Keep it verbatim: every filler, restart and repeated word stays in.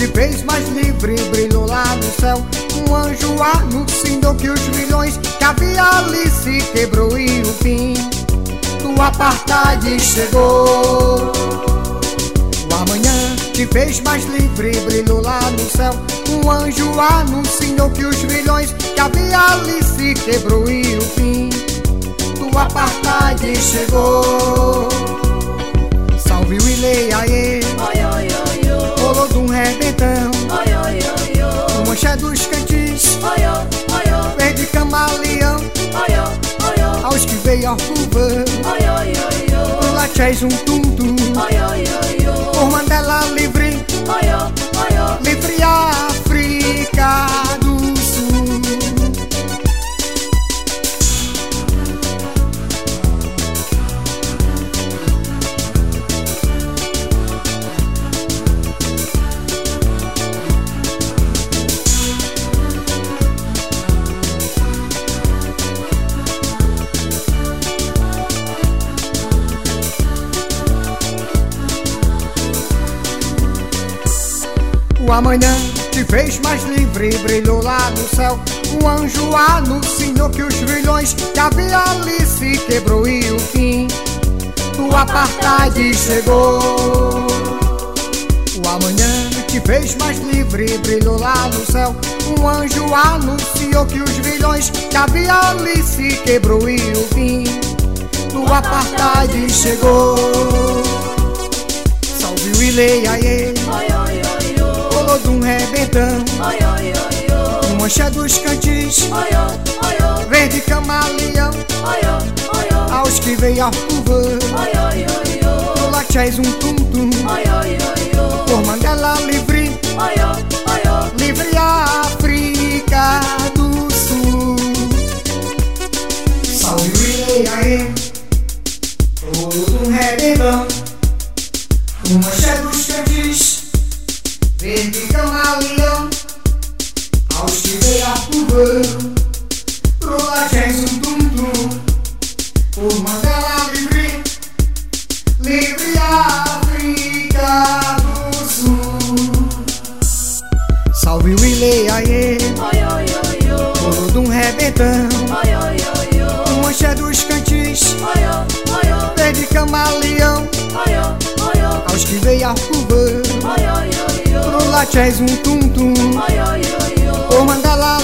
te fez mais livre, brilhou lá no céu. Um anjo anunciou que os milhões que havia ali se quebrou e o fim do apartheid chegou. O amanhã te fez mais livre, brilhou lá no céu. Um anjo anunciou que os milhões que havia ali se quebrou e o fim do apartheid chegou. Salve o Ileiaê, rolou de um rebentão, o mancha dos cantis, verde camaleão, aos que veio ao cuvão, o lachés um tum-tum, por Mandela livre, livre África do Sul. O amanhã te fez mais livre, brilhou lá no céu. O anjo anunciou que os milhões que havia ali se quebrou e o fim do apartheid chegou. O amanhã te fez mais livre, brilhou lá no céu. Um anjo anunciou que os milhões que havia ali se quebrou e o fim do apartheid chegou. Salve o Ileiaê, rolou de um rebentão, o mancha dos cantis, verde camaleão, aos que veio ao cuvão, o lachés um tum-tum, por Mandela livre, livre África do Sul. Salve o Ileiaê, rolou de um rebentão, o mancha dos cantis, verde camaleão, aos que veio a cuvão, pro lachés um tum-tum, por Mandela livre, livre África do Sul. Salve o Ileiaê, rolou de um rebentão, o mancha dos cantis, verde camaleão, aos que veio a cuvão, pro lachés um tum-tum, por Mandela